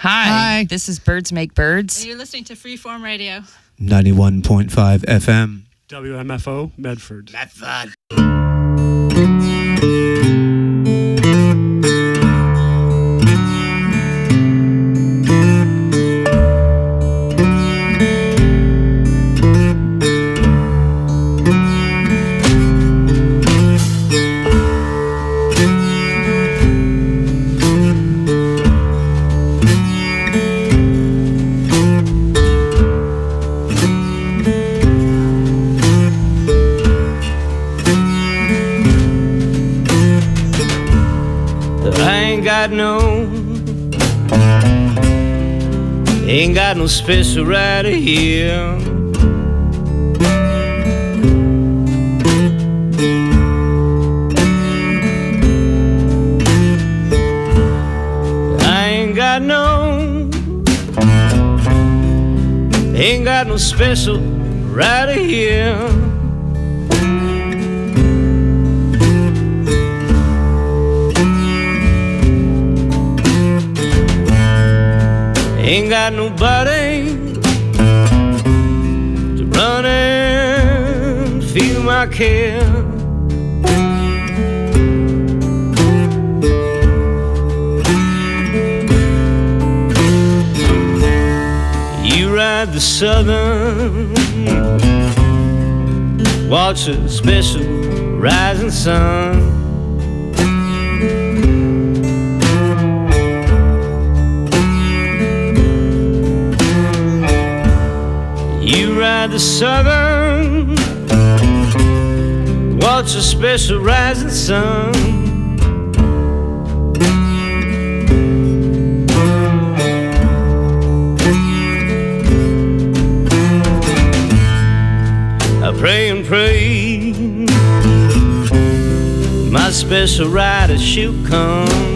Hi. This is Birds Make Birds. And you're listening to Freeform Radio. 91.5 FM. WMFO, Medford. Medford. Ain't got no special right here. I ain't got no special right here. Ain't got nobody to run and feel my care. You ride the southern, watch a special rising sun. Ride the southern, watch a special rising sun. I pray and pray my special rider she'll come.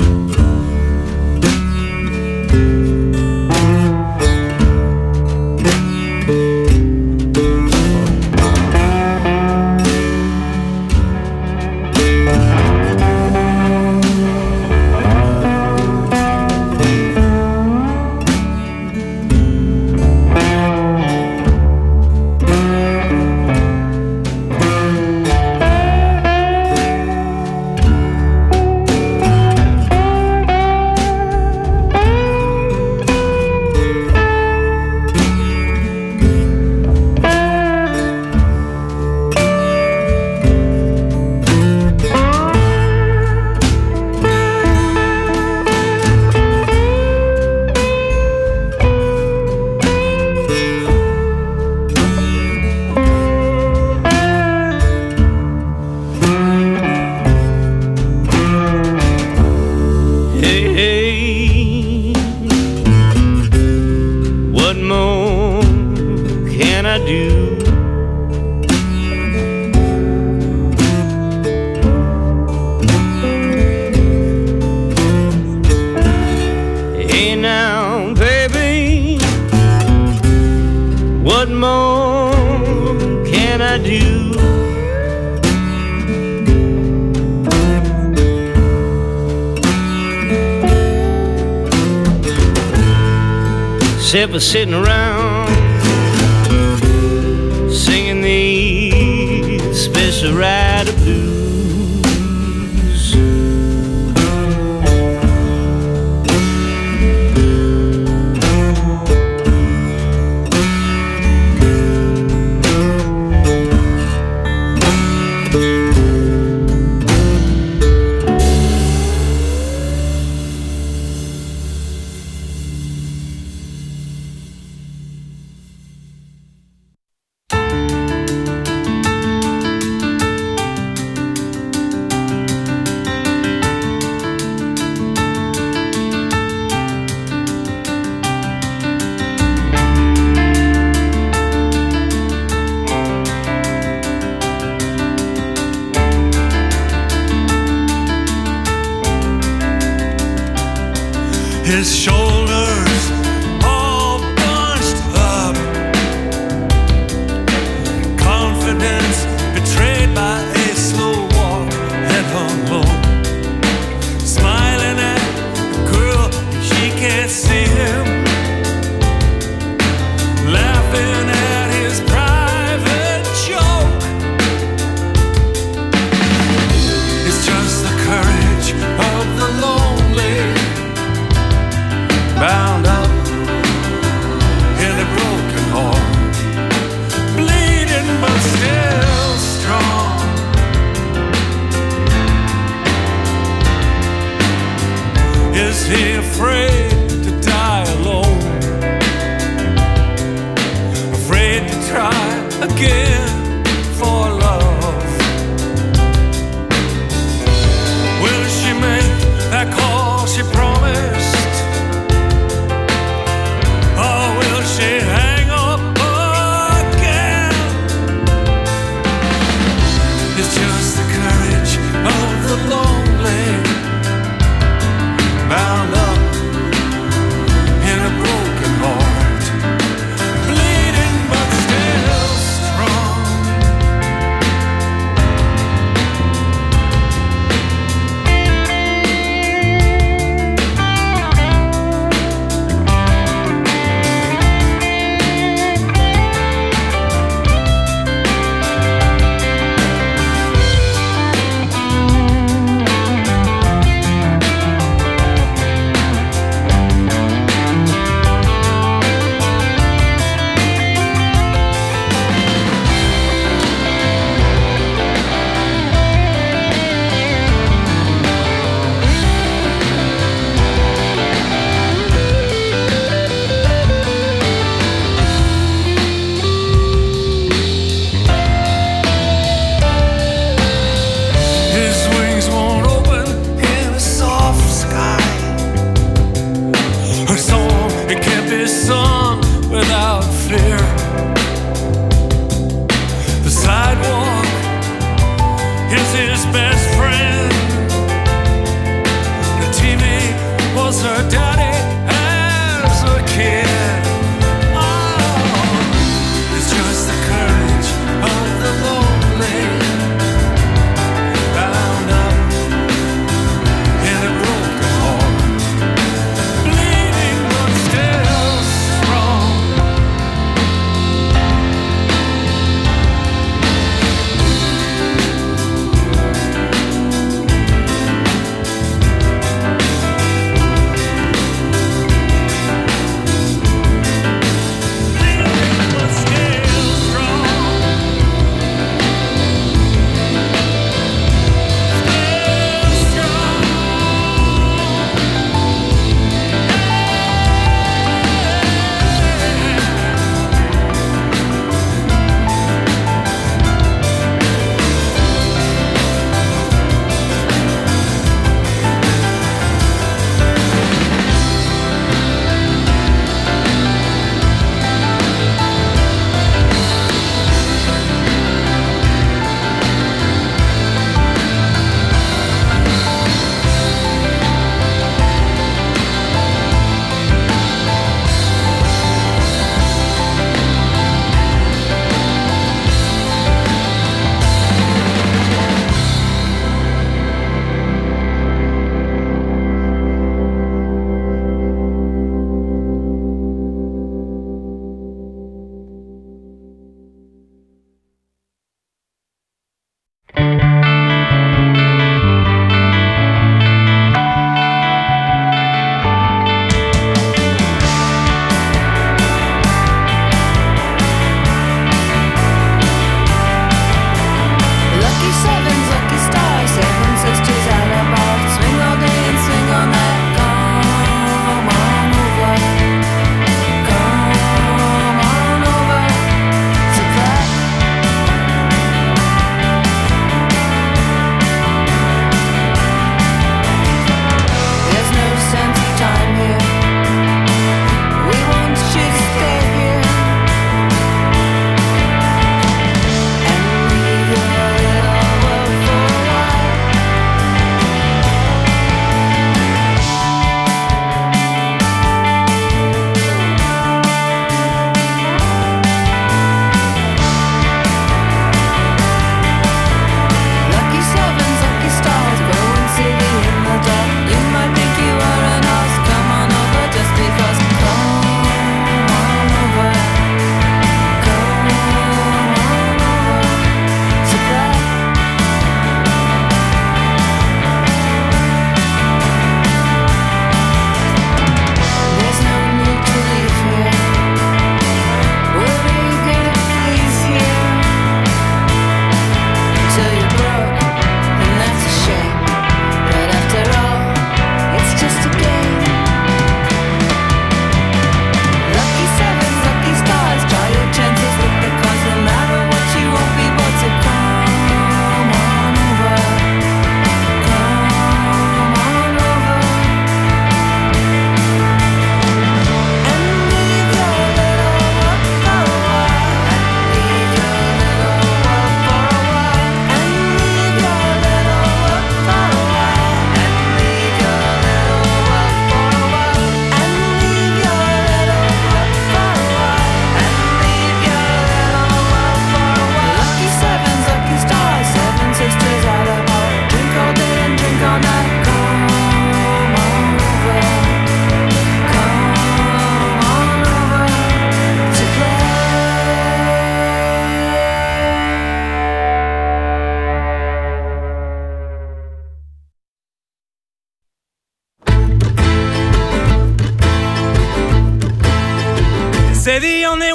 Except for sitting around singing these special rider blues. His shoulders all bunched up, confidence betrayed by a slow walk, head hung low, smiling at a girl she can't see. try again for love? Will she make that call she promised? Or will she hang up again? It's just the courage of the lonely, bound up in a broken heart, bleeding but still strong. His wings won't open in a soft sky. Her song, it can't be sung without fear. The sidewalk is his best friend. The TV was her daddy as a kid. Oh, it's just the courage of the lonely, bound up in a broken heart, bleeding but still strong.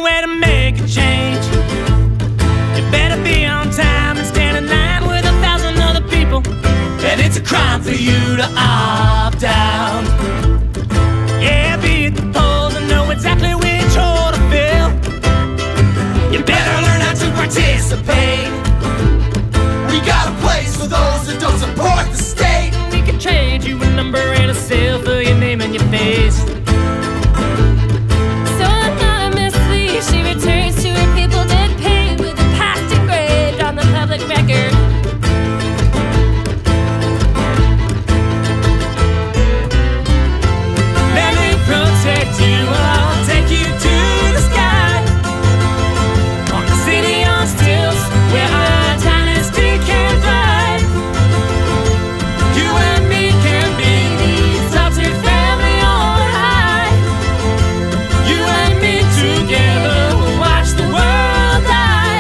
way to make a change. You better be on time and stand in line with 1,000 other people. And it's a crime for you to opt out. Yeah, be at the polls and know exactly which hole to fill. You better learn how to participate. We got a place for those that don't support the state. We can trade you a number and a seal for your name and your face. So anonymously she returns to her people dead paid, with the past engraved on the public record. Let me protect you, I'll take you to the sky. On the city on stilts, where our dynasty can thrive. You and me can be the adopted family on high. You and me together will watch the world die.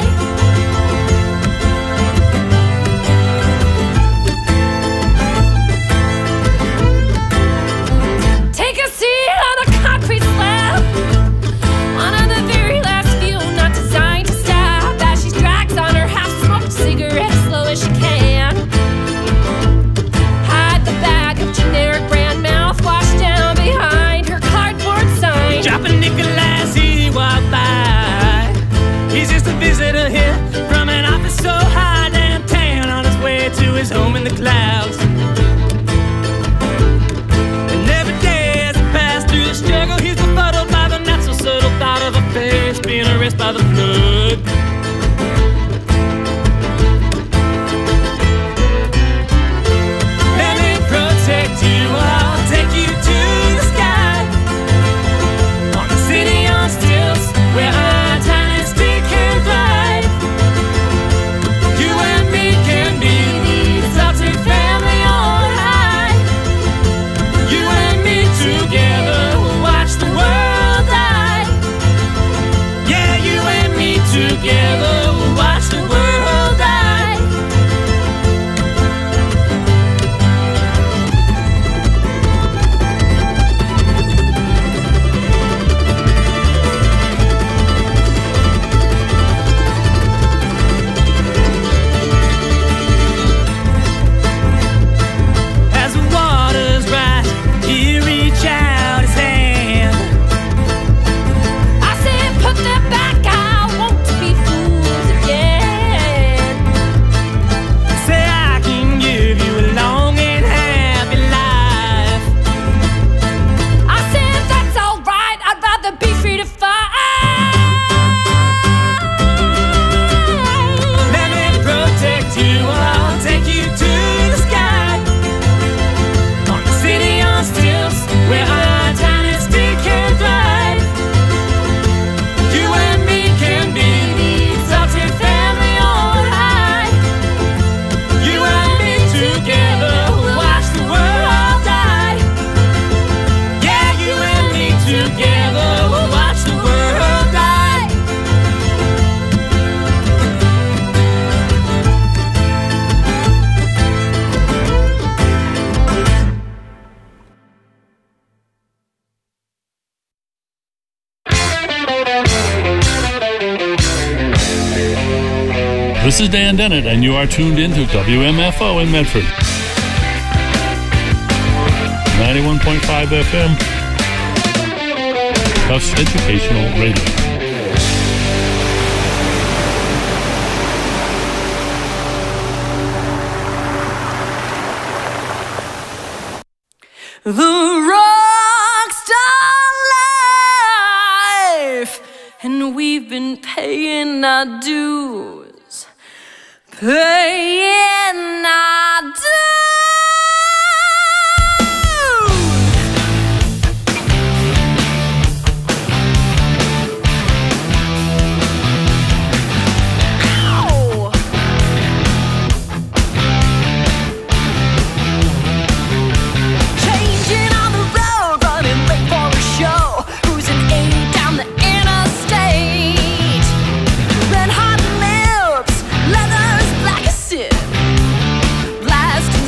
Take a seat on the concrete slab, one of the very last few not designed to stop, as she drags on her half-smoked cigarette as slow as she can. Hide the bag of generic brand mouthwash down behind her cardboard sign. Drop a nickel as he walked by. He's just a visitor here from an office so high downtown, on his way to his home in the clouds. And every day as he passed through the struggle, he's befuddled by the not so subtle thought of a face being erased by the flood. Let me protect you, I'll take you to the sky. On the city on stilts, where our dynasty can thrive. You and me can be the adopted family on high. You and me together will watch the world die. Yeah, you and me together will watch the world die. As the waters rise, he reach out his hand. I said put that back, I want to be fooled again. Say I can give you a long and happy life. I said that's alright, I'd rather be free to fight. Let me protect you, I'll take you to the sky. On the city on stilts, where our dynasty can thrive. You and me can be the adopted family on high. You and me together will watch the world die. Yeah, you and me together will watch the world die. This is Dan Dennett, and you are tuned in to WMFO in Medford. 91.5 FM. Tufts Educational Radio. The rockstar life, and we've been paying our dues, paying our dues. Ow! Changing on the road, running late for a show, cruising 80 down the interstate. Red hot lips, leathers black as sin, blasting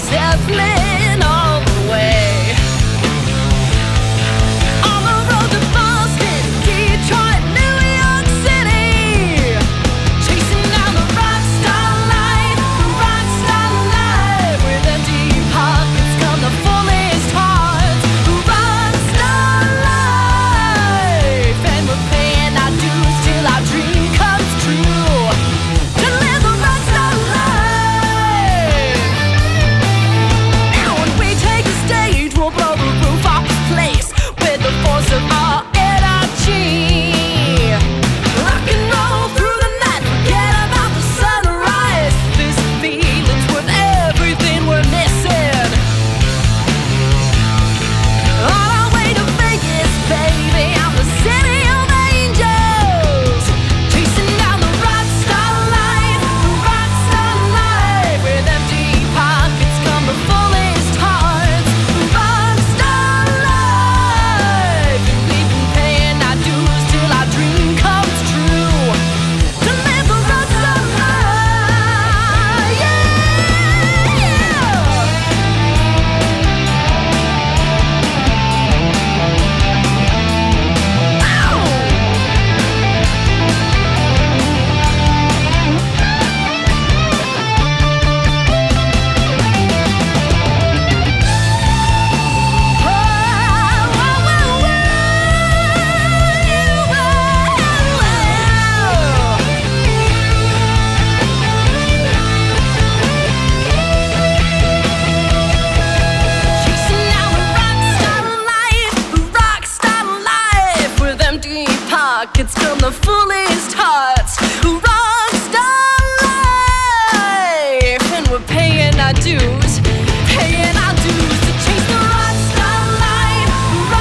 fullest hearts. Rockstar life, and we're paying our dues, paying our dues to chase the rockstar life,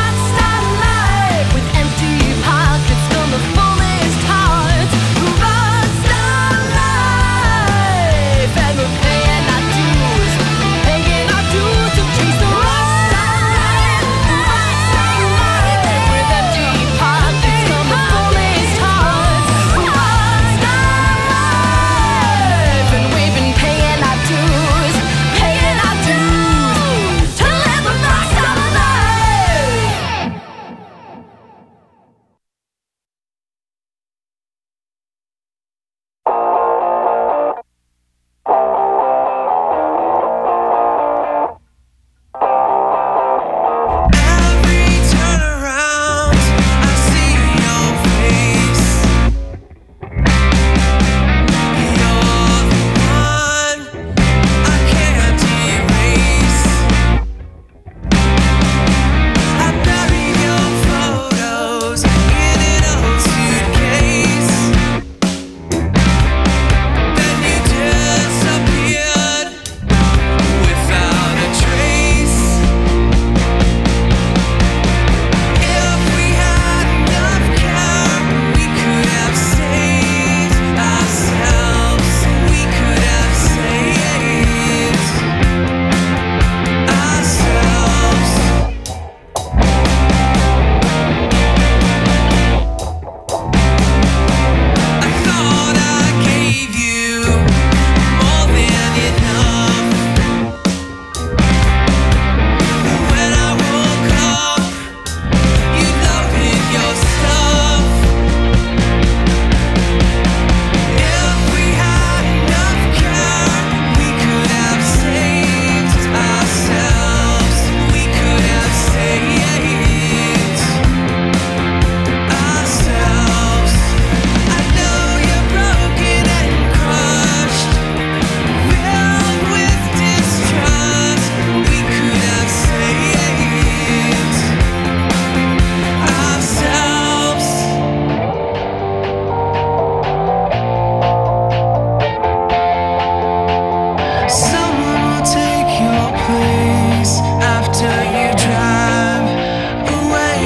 with empty pockets from the fullest hearts. Rockstar life, and we're paying our dues to chase the rockstar life, with empty pockets from the fullest hearts. Rockstar life, and we've been paying our dues to live the rockstar life. Every turn around, I see your face. You're the one I can't erase. I bury your photos in an old suitcase. Then you disappeared without a trace. If we had enough care, we could have saved ourselves. We could have saved ourselves. I thought I gave you more than enough. When I woke up, you loaded your stuff. If we had enough care, we could have saved ourselves. We could have saved ourselves. I know you're broken and crushed, filled with distrust. We could have saved ourselves. Someone will take your place after you drive away.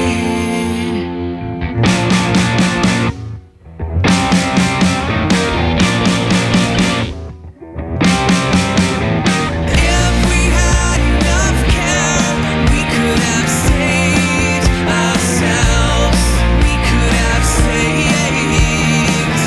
If we had enough care, we could have saved ourselves. We could have saved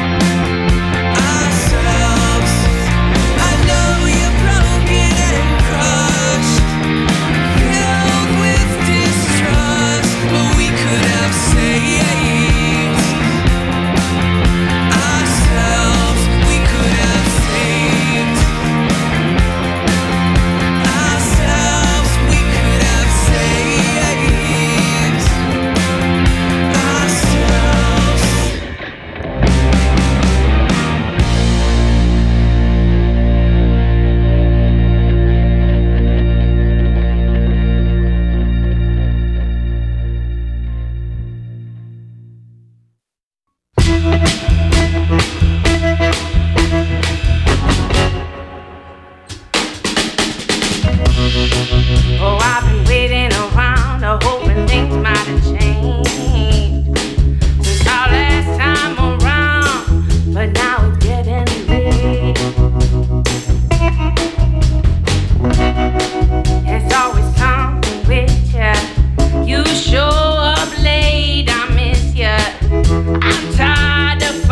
ourselves. I know you're broken and crushed, filled with distrust, but we could have saved ourselves. We could have saved ourselves. We could have saved ourselves. Oh, I've been waiting around, hoping things might have changed since our last time around, but now it's getting late. It's always something with ya. You show up late, I miss ya. I'm tired of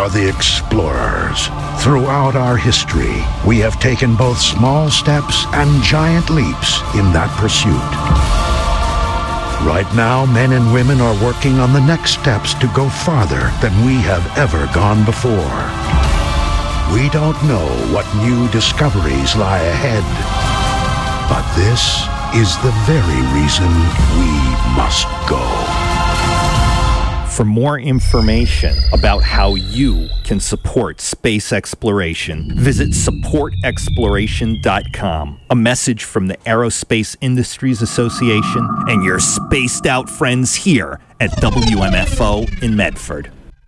are the explorers. Throughout our history, we have taken both small steps and giant leaps in that pursuit. Right now, men and women are working on the next steps to go farther than we have ever gone before. We don't know what new discoveries lie ahead, but this is the very reason we must go. For more information about how you can support space exploration, visit supportexploration.com. A message from the Aerospace Industries Association and your spaced out friends here at WMFO in Medford.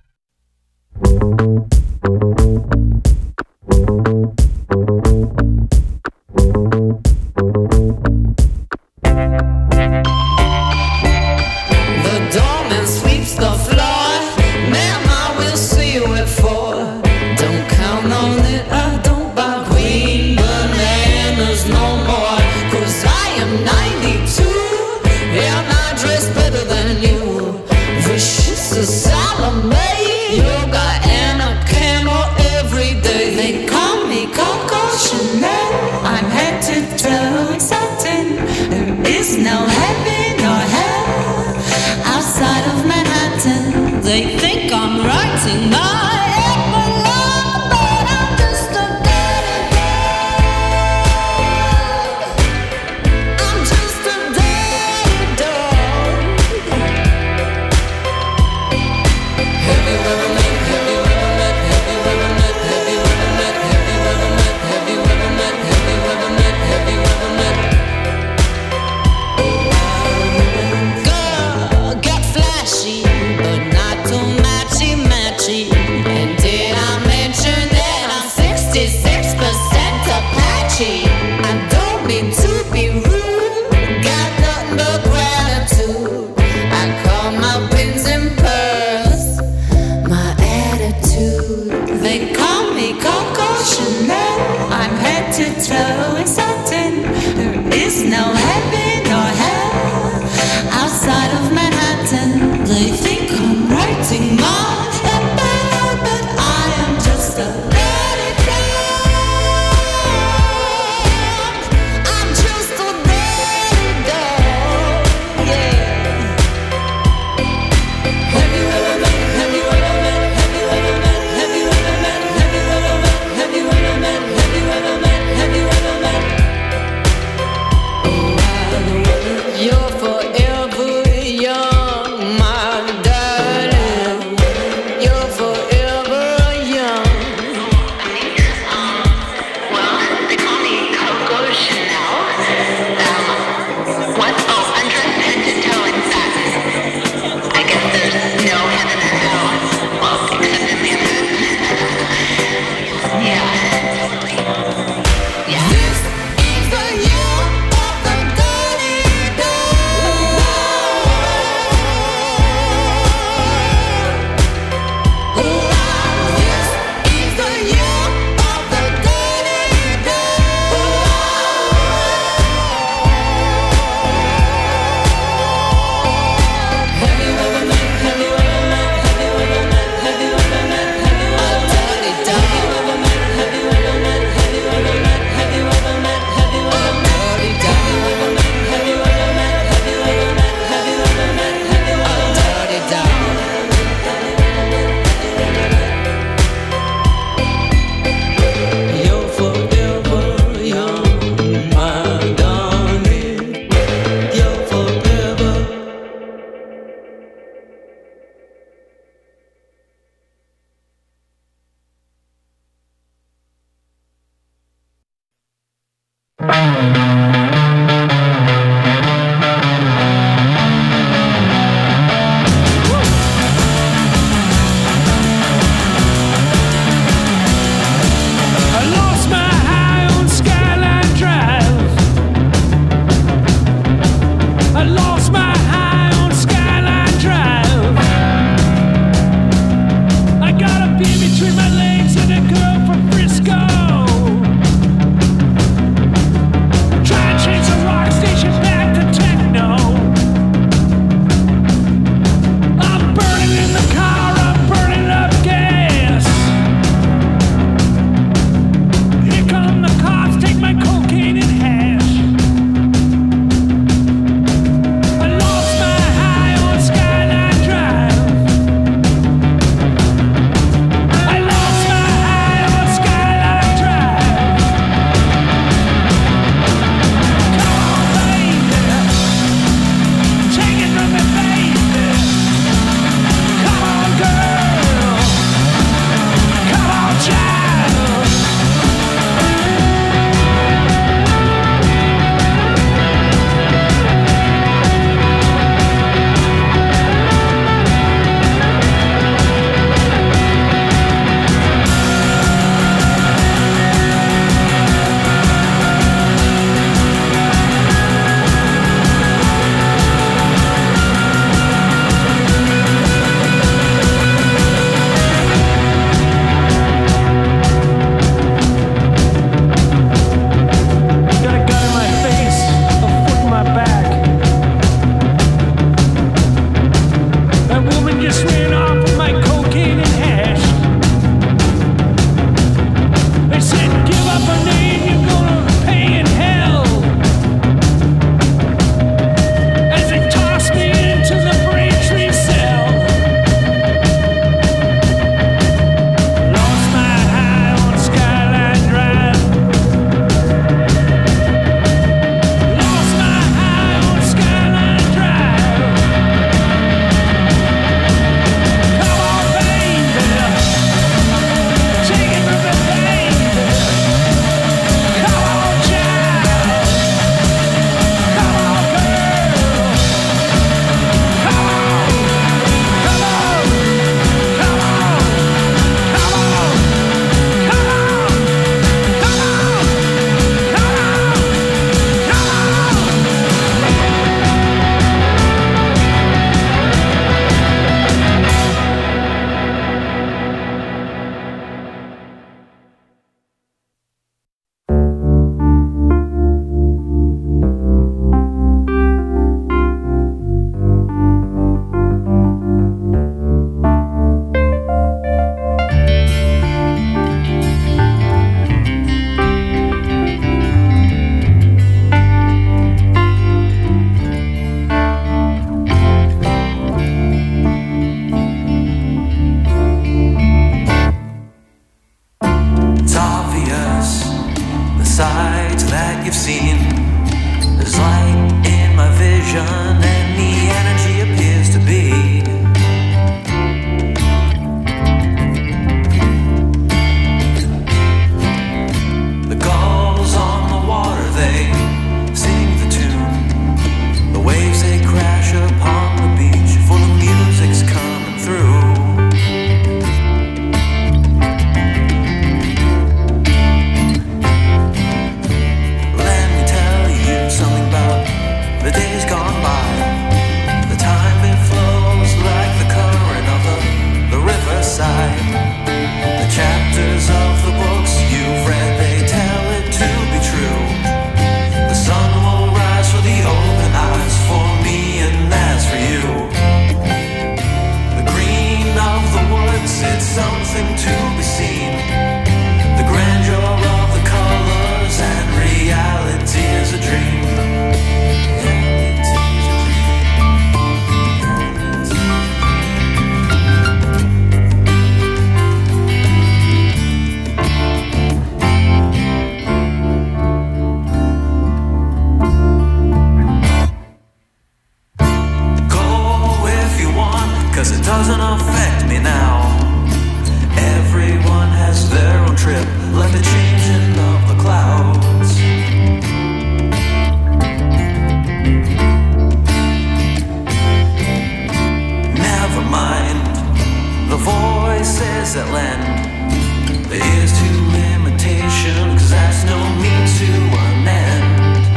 No heaven or hell outside of Manhattan. They think I'm writing my epilogue, but I'm just a dirty dog. I'm just a dirty dog. Have you ever met? Have you ever met? Have you ever met? Have you ever met? Have you ever met? Have you ever met? Have you ever met? Have you ever met? But not too matchy. And did I mention that I'm 66% Apache? I don't mean to be rude, got nothing but gratitude. I call my pins and pearls my attitude. They call me Coco Chanel. I'm head to toe in satin. There is no heaven or hell outside of Manhattan. They think I'm writing my epilogue, but I am just a dirty dog. I'm just a dirty dog, yeah. Have you ever met? Have you ever met? Have you ever met? Have you ever met? Have you ever met? Have you ever met? Have you ever met? Have you ever met? You're forever young, my darling. You're forever young. Well, they call me Coco Chanel. What? Oh, undressed head to toe in satin. I guess there's no heaven or hell. Well, except in Manhattan. Yeah. This is the year of the dirty dog. This is the year of the dirty dog. Have you ever met? Have you ever met? Have you ever met? Have you ever met? Have you ever met? Dirty dog. Have you ever met? Have you ever met? Have you ever met? Have you ever met? Have you ever met? Dirty dog. Have you ever met? Have you ever met? Have you ever met? Have you ever met? Have you ever met? Dirty dog. You're forever young, my darling. You're forever. I lost my high on Skyline Drive. I lost my high on Skyline Drive. I got a beer between my legs and a girl from Frisco. Try and change the rock station back to techno. I'm burning in the car, I'm burning up gas. end. But here's to limitation, 'cause that's no means to an end.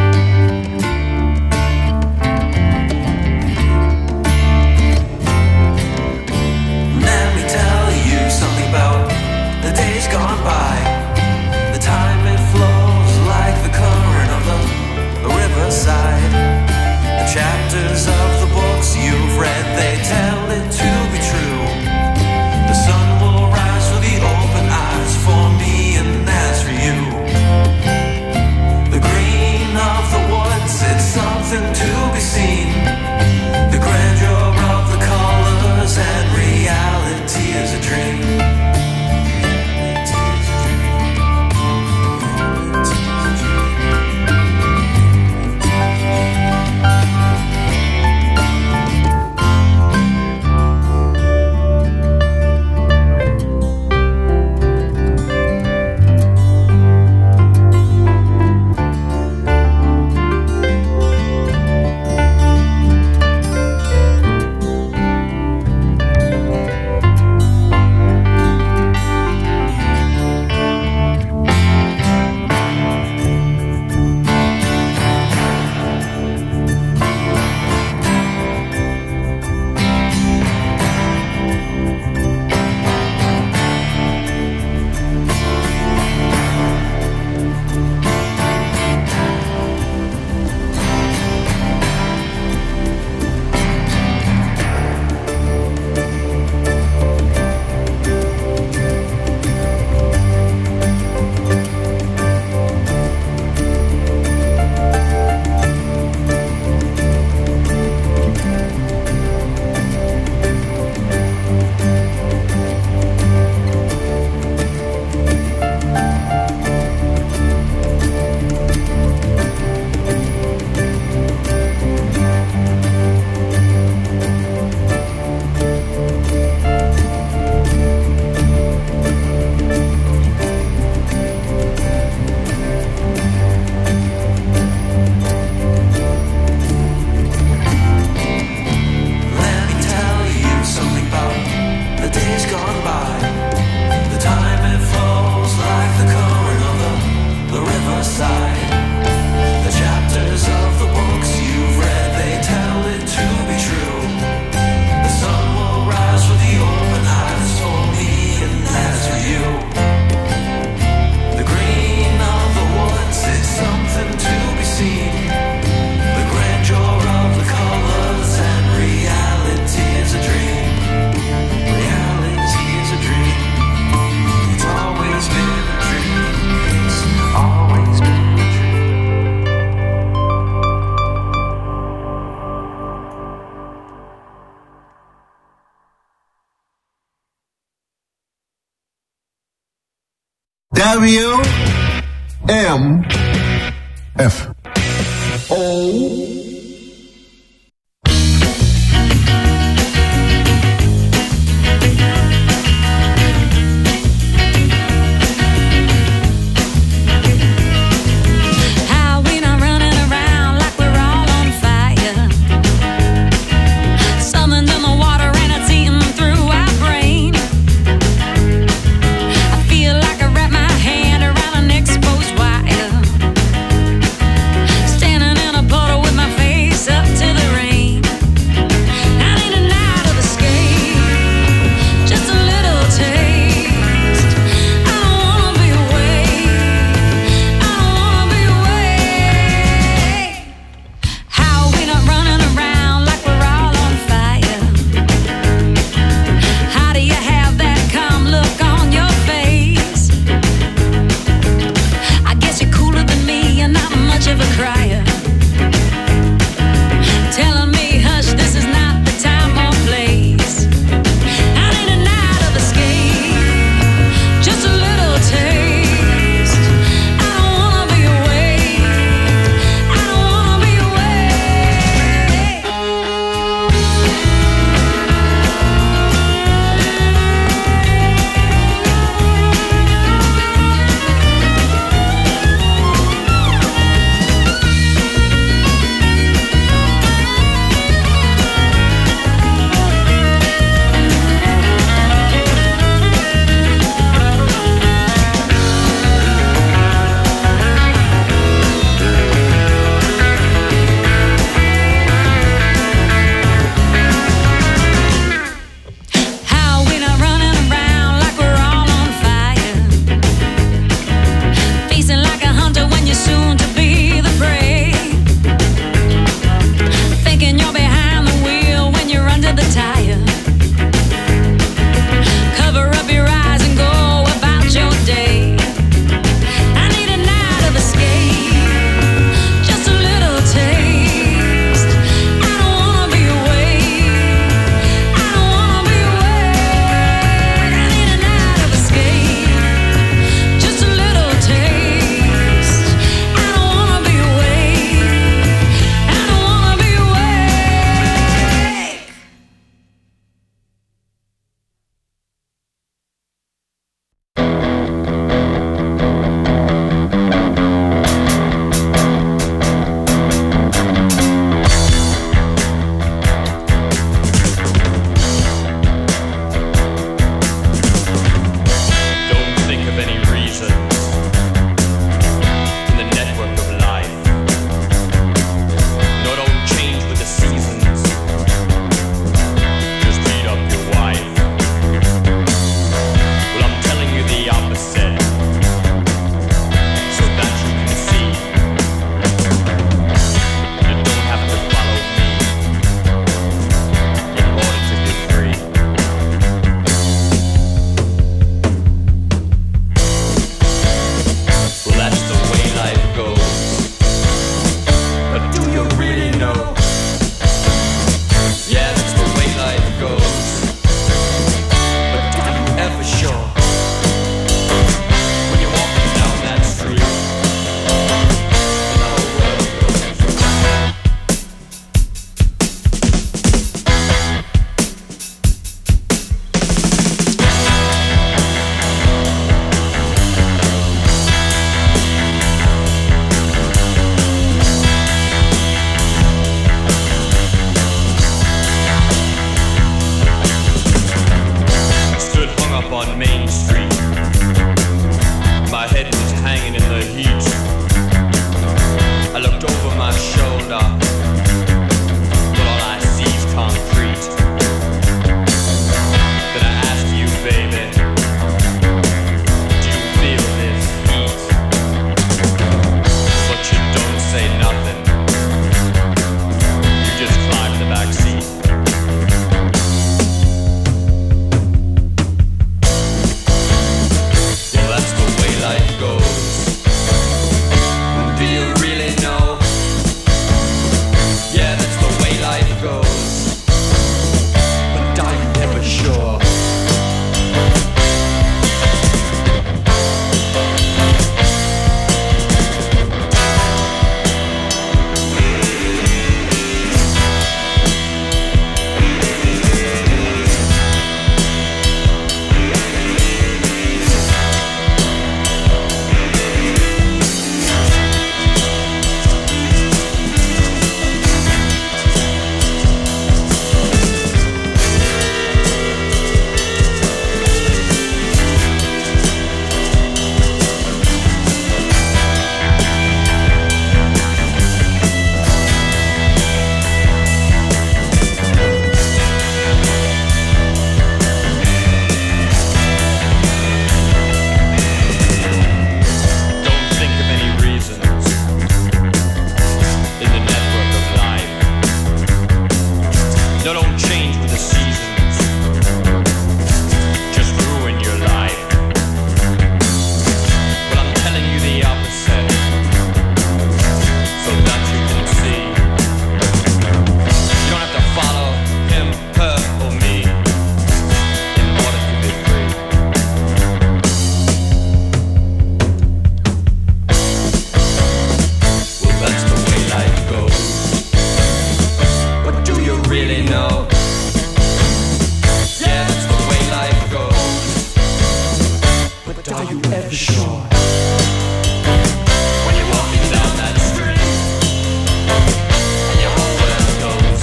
Let me tell you something about the days gone by. The time it flows like the current of the riverside. The chapters of the books you've read, they tell it to be true. The sun will rise for the open eyes, for me and that's for you. The green of the woods, it's something to be seen. The grandeur of the colors and reality is a dream. WMFO. Standing in a puddle with my face Are you ever sure? When you're walking down that street and your whole world goes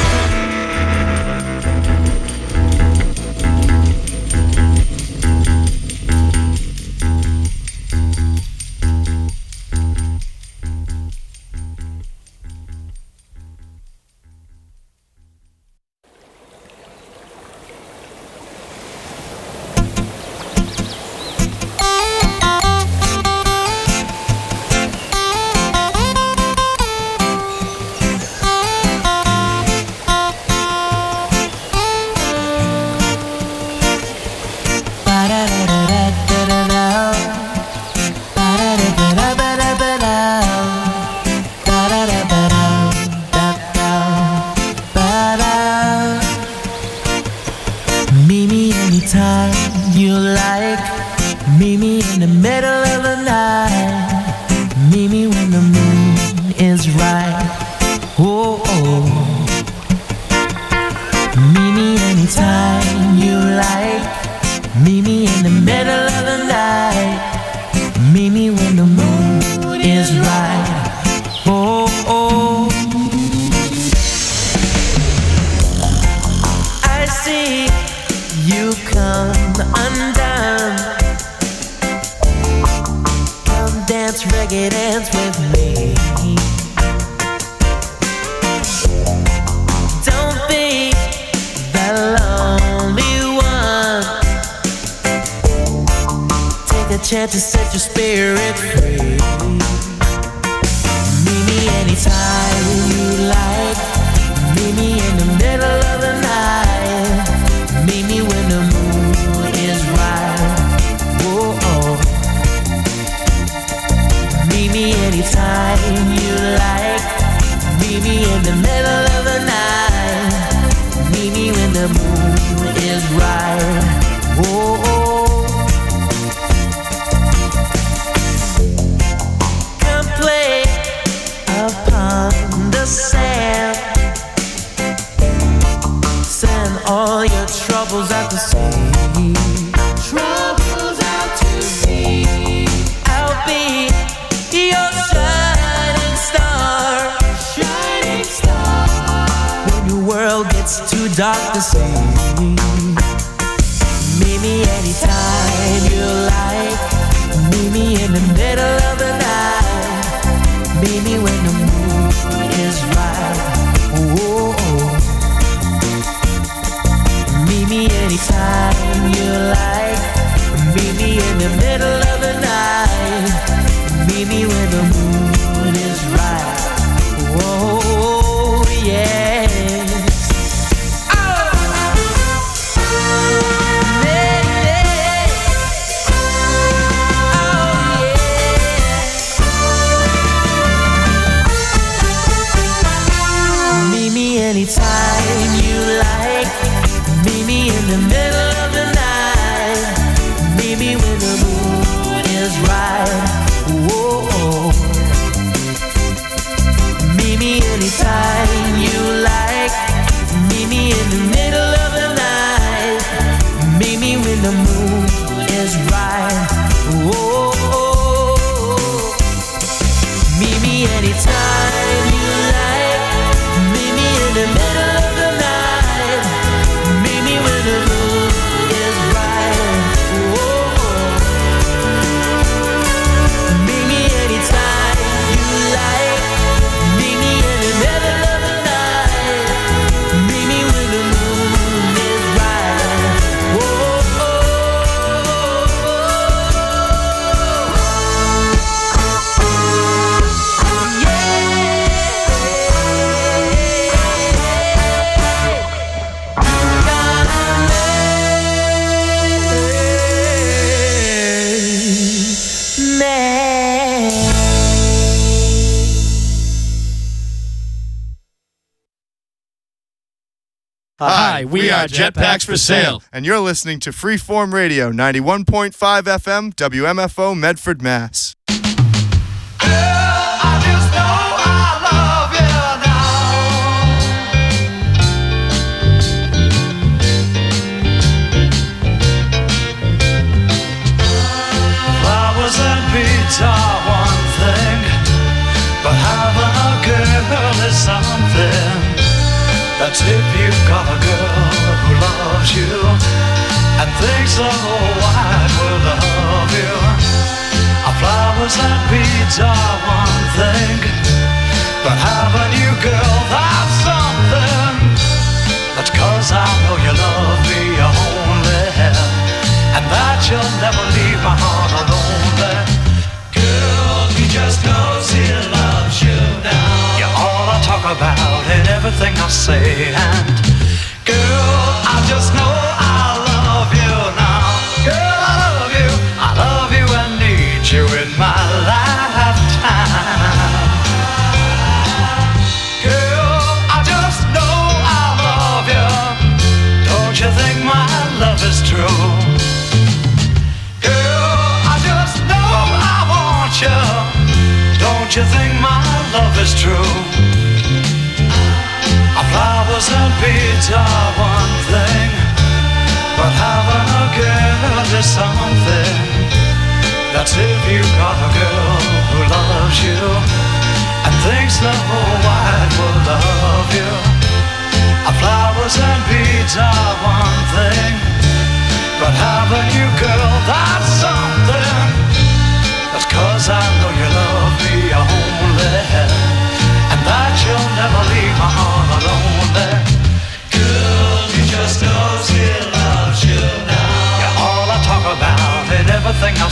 Meet me anytime you like. Meet me in the middle of the night. Meet me when the moon is right. Oh, oh. Meet me anytime you like. Meet me in the middle of the night. Meet me when the moon is right. Oh, oh. I see you come undone. Come dance, reggae dance with me. Don't be the lonely one. Take a chance to set your spirit free. Meet me anytime you like. Meet me in the middle of the night. Meet me when the moon is right. Whoa, oh. Meet me anytime you like. Meet me in the middle of the night. Meet me when the moon is right. Whoa, oh. Come play upon the sand. Send all your troubles out to sea. Troubles out to sea. I'll be your shining star. Shining star. When your world gets too dark to see. Meet me anytime you like. Meet me in the middle of the night. Meet me when the moon is right. Whoa, oh. Meet me anytime you like. Meet me in the middle of the night. Meet me when the moon is right. Whoa, yes. Oh, yeah, yeah. Oh, yeah. Meet me anytime you like. Meet me in the middle of the night. Meet me when the moon is right. Whoa. Meet me anytime you like. Meet me in the middle of the night. Meet me when the moon is right. Whoa. Meet me anytime you like. Meet me in the middle of the night. Meet me when the moon is right. Whoa. Meet me anytime you like. Meet me in the middle of the night. Meet me when the moon is right. Whoa. Hi, we are Jetpacks for Sale, and you're listening to Freeform Radio 91.5 FM, WMFO, Medford, Mass. there's something. That's if you've got a girl who loves you and thinks the whole wide world of you. Flowers and beads are one thing, but having you, girl, that's something. That's 'cause I know you love me only, and that you'll never leave my heart lonely. Girl, he just knows he loves you now. You're all I talk about in everything I say, and girl, I just know I love you now. Girl, I love you, I love you and need you in my lifetime. Girl, I just know I love you. Don't you think my love is true? Girl, I just know I want you. Don't you think my love is true? Flowers and beads are one thing, but having a girl is something. That's if you got a girl who loves you and thinks the whole wide world of you. Flowers and beads are one thing, but having you, girl, that's something.